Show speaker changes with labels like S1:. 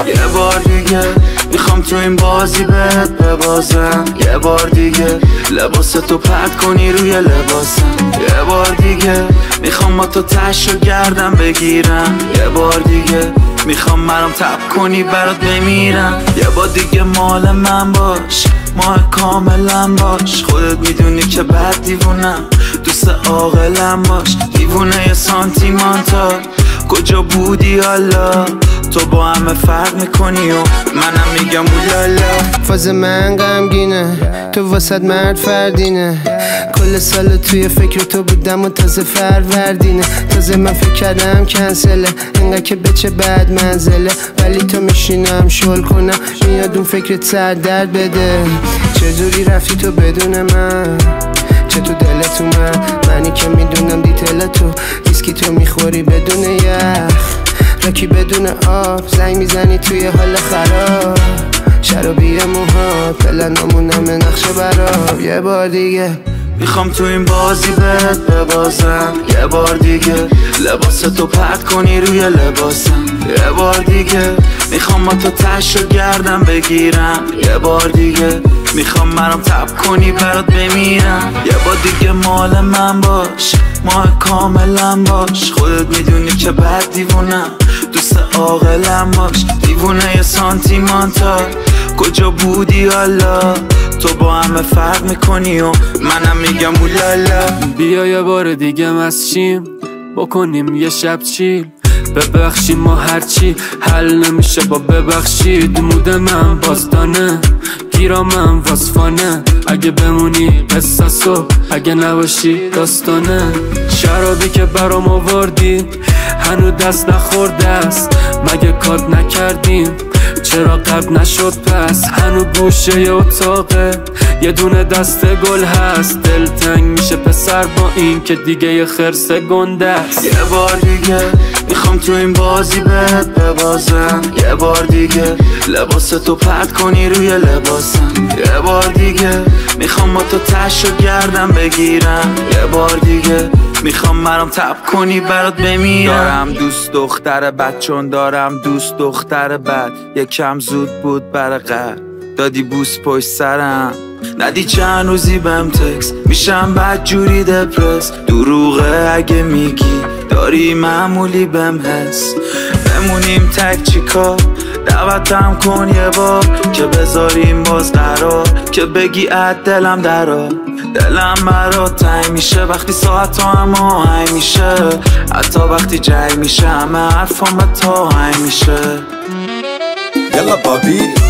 S1: یه بار دیگه میخوام تو این بازی بهت ببازم. یه بار دیگه لباستو پرت کنی روی لباسم. یه بار دیگه میخوام با تو تشو گردم بگیرم. یه بار دیگه میخوام مرام تب کنی برات بمیرم. یه بار دیگه مال من باش، ماه کاملا باش. خودت میدونی که بد دیوونم، دوست عاقلم باش. دیوونه یه سانتیمانتال، کجا بودی حالا؟ تو با همه فرق میکنی و منم میگم اولالا.
S2: فاز من غمگینه، تو واسد مرد فردینه. کل سال توی فکر تو بودم و تازه فروردینه. تازه من فکر کردم کنسله، انقدر که بچه بد منزله. ولی تو میشینم شل کنم، میاد اون فکرت سر درد بده. چجوری رفتی تو بدون من؟ چه تو دلت اومد؟ منی که میدونم دیتیل تو ویسکی تو میخوری بدون یخ، راکی بدون آب، زنگ میزنی توی حال خراب. شرابی موها پلنامون همه نقشه براب. یه بار دیگه
S1: میخوام تو این بازی بهت ببازم. یه بار دیگه لباستو پرت کنی روی لباسم. یه بار دیگه میخوام با تو تشو گردم بگیرم. یه بار دیگه میخوام مرام تب کنی برات بمیرم. یه بار دیگه مال من باش، ماه کاملا باش. خودت میدونی که بد دیوونم، دوست عاقلم باش. دیوونه یه سانتیمانتال، کجا بودی حالا؟ تو با همه فرق میکنی و منم میگم اولالا.
S3: بیا یه بار دیگه مسچیم بکنیم یه شب چیل. ببخشیم ما هرچی حل نمیشه با ببخشید. مود من بازدانه، گیرامم واسفانه. اگه بمونی قصصو، اگه نباشی داستانه. شرابی که برام آوردی هنو دست نخورده است. مگه کات نکردیم؟ چرا قبل نشد پس؟ هنو گوشه ی اتاقه یه دونه دست گل هست. دلتنگ میشه پسر با این که دیگه یه خرس گنده است.
S1: یه بار دیگه میخوام تو این بازی بهت ببازم. یه بار دیگه لباستو پرت کنی روی لباسم. یه بار دیگه میخوام با تو تشو گردم بگیرم. یه بار دیگه میخوام مرام تب کنی برات بمیرم. دارم دوست دختر بد، چون دارم دوست دختر بد. یکم زود بود برای قرد، دادی بوس پشت سرم. ندی چند روزی بهم تکس، میشم بد جوری دپرس. دروغه اگه میگی داری معمولی بهم حس. بمونیم تک چیکار، دعوتم کن یه بار که بذاریم باز قرار. که بگی اد دلم درا، دلم برات تنگ میشه وقتی ساعت هم آهنگ میشه. حتی وقتی جنگ میشه همه حرفام به تا هنگ میشه.
S4: یلا بابی